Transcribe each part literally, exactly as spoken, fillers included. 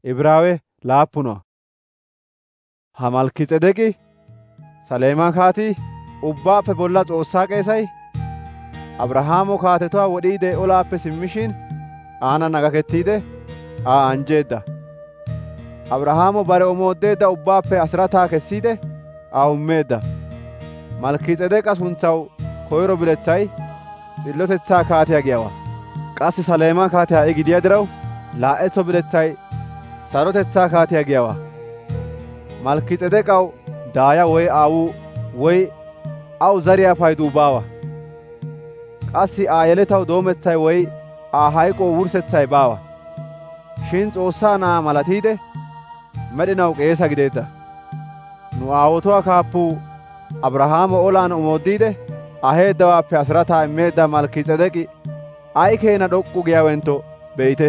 Ibraawe laappuno. Ha Malkiiseedeqi Saleemaa kaatii ubbaappe bolla Xoossaa qeesay Abrahaamo kaatetuwaa wodhiide olaappe simmishin aanan agakettiide Aa anjjeedda. Abrahaamo bare omooddeedda ubbaappe asirataa kessiide Aa ummeedda. Malkiiseedeqa suntsaw koyro bilethay s'illotetsaa kaatiyaa giyaawaa. Qassi Saleemaa kaatiyaa I gidiyaa diraw laa'etso bilethay sarotetsaa kaatiyaa giyaawaa. Malkiiseedeqaw daaya woy aawuu woy aw zariyaa payduu baawa. Qassi Aa yeletaw doomethay woy Aa hayqoo wurssetsay baawa. Shin Xoossaa na'aa malatiide medhinaw qeesa gideedda. Nu aawotuwaa kaappuu Abrahaamo olaan omooddiide aheeddawaappe asirataa immeedda Malkiiseedeqi ay keena d'ok'k'u giyaawentto be'ite.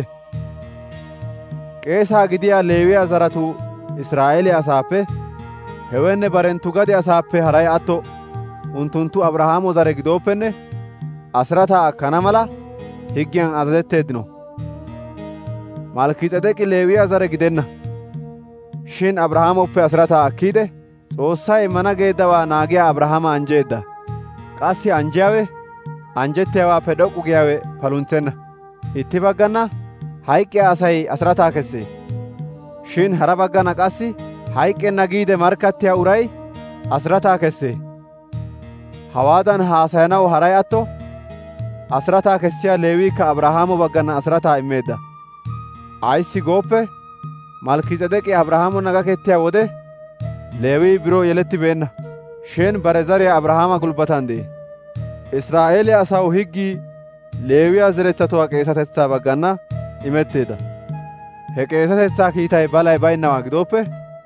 Qeesaa gidiyaa Leewiyaa zaratuu Israa'eeliyaa asaappe hewenne barenttu gade asaappe haray atto unttunttu Abrahaamo zare gidooppenne asirataa akkana mala higgiyan azazetteeddino. Malkiiseedeqi Leewiyaa zare gidenna. Shin Abrahaamoppe asirataa akkiide Xoossay immana geeddawaa naagiyaa Abrahaama anjjeedda. Qassi anjjiyaawe anjjettiyaawaappe d'ok'k'u giyaawe paluntsenna. Itti baggana hayqqiyaa asay asirataa kessee. Shin hara baggana qassi hayqqenna giide markkattiyaa uray asirataa kessee. Hawaadan haasayanaw haray atto asirataa kessiyaa Leewiikka Abrahaamo baggana asirataa immeedda. Ayssi gooppe Malkiiseedeqi Abrahaamon agakettiyaa wode Leewii biroo yelettibeenna. Shin bare zariyaa Abrahaama gulbbatan de'e. Israa'eeliyaa asaw higgii Leewiyaa zeretsatuwaa qeesatetsaa baggana imetteedda. He qeesatetsaa kiitay balay baynnawaa gidooppe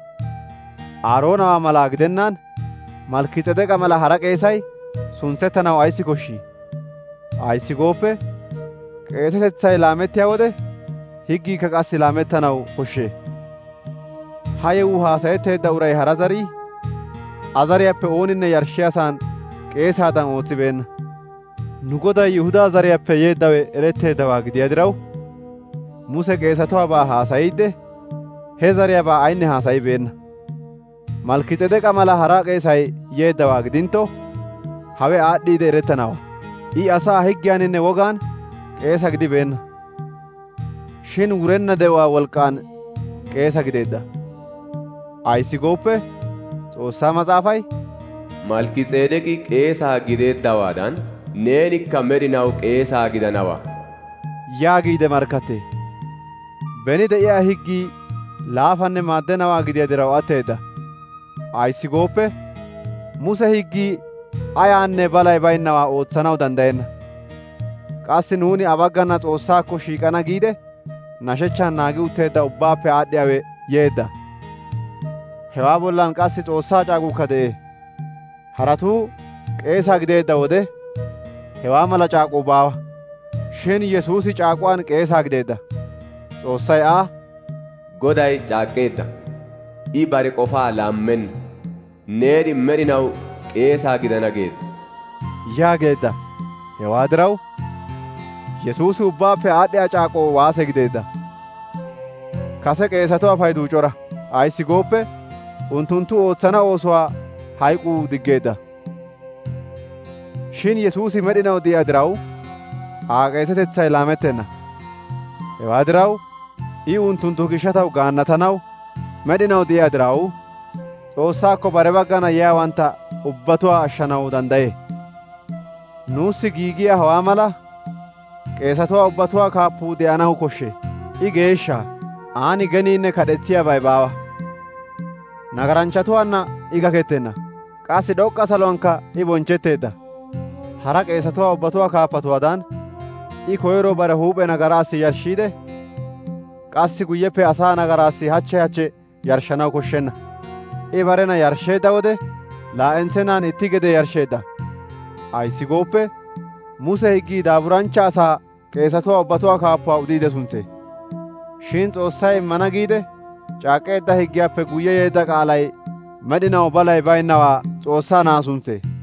Aaroonawaa malaa gidennaan Malkiiseedeqa mala hara qeesay suntsettanaw ayssi koshshii? Ayssi gooppe qeesatetsay laamettiyaa wode higgiikka qassi laamettanaw koshshee. Ha yewuu haasayetteedda uray hara zarii azariyaappe ooninne yarshshiyaasan qeesaadan ootsibeenna. Nu Goday Yihudaa zariyaappe yeeddawe eretteeddawaa gidiyaa diraw Muse qeesatuwaabaa haasayiidde he zariyaabaa aynne haasayibeenna. Malkiiseedeqa mala hara qeesay yeeddawaa gidintto hawe aadhdhiide erettanawaa. I asaa higgiyaaninne wogaan qeesa gidibeenna. Shin wurenna de'uwaa wolqqaan qeesa gideedda. Ayssi gooppe Xoossaa Matsaafay Malkiiseedeqi qeesaa gideeddawaadan neenikka medhinaw qeesaa gidanawaa yaagiide markkattee. Beni de'iyaa higgii laafanne maaddenawaa gidiyaa diraw atteedda. Ayssi gooppe Muse higgii ayaanne balay baynnawaa ootsanaw danddayenna. Qassi nuuni abaggana Xoossaakko shiiqana giide nashechchan naagi utteedda ubbaappe aadhdhiyaawe yeedda. Hewaa bollan qassi Xoossaa caaquukka de'ee. Haratuu qeesaa gideedda wode hewaa mala caaquu baawa. Shin Yesuusi caaquwaan qeesaa gideedda. Xoossay Aa Goday caaqqeedda. I bare qofaa laammenna. Neeni medhinaw qeesaa gidana geedda yaageedda. Hewaa diraw Yesuusi ubbaappe aadhdhiyaa caaqoo waase gideedda. Kase qeesatuwaa payduu cora. Ayssi gooppe unttunttu ootsana oosuwaa hayquu diggeedda. Shin Yesuusi medhinaw diyaa diraw Aa qeesatetsay laamettenna. Hewaa diraw I unttunttu gishshataw gaannatanaw medhinaw diyaa diraw Xoossaakko bare baggana yiyaawantta ubbatuwaa ashshanaw danddayee. Nuussi giigiyaa hawaa mala qeesatuwaa ubbatuwaa kaappuu de'anaw koshshee. I geeshsha. Aani geniinne kadhetsiyaabay baawa. Nagaranchchatuwaanna I gakettenna. Qassi d'ok'k'a saluwankka I bonchchetteedda. Hara qeesatuwaa ubbatuwaa kaappatuwaadan I koyro bare huuphe nagaraassi yarshshiide qassi guyyeppe asaa nagaraassi hachche hachche yarshshanaw koshshenna. I barena yarshsheedda wode laa'entsenaan itti gede yarshsheedda. Ayssi gooppe Muse higgii daaburanchcha asaa qeesatuwaa ubbatuwaa kaappuwaa udiide suntsee. Shin Xoossay immana giide caaqqeedda higgiyaappe guyye yeedda qaalay medhinaw balay baynnawaa Xoossaa na'aa suntsee.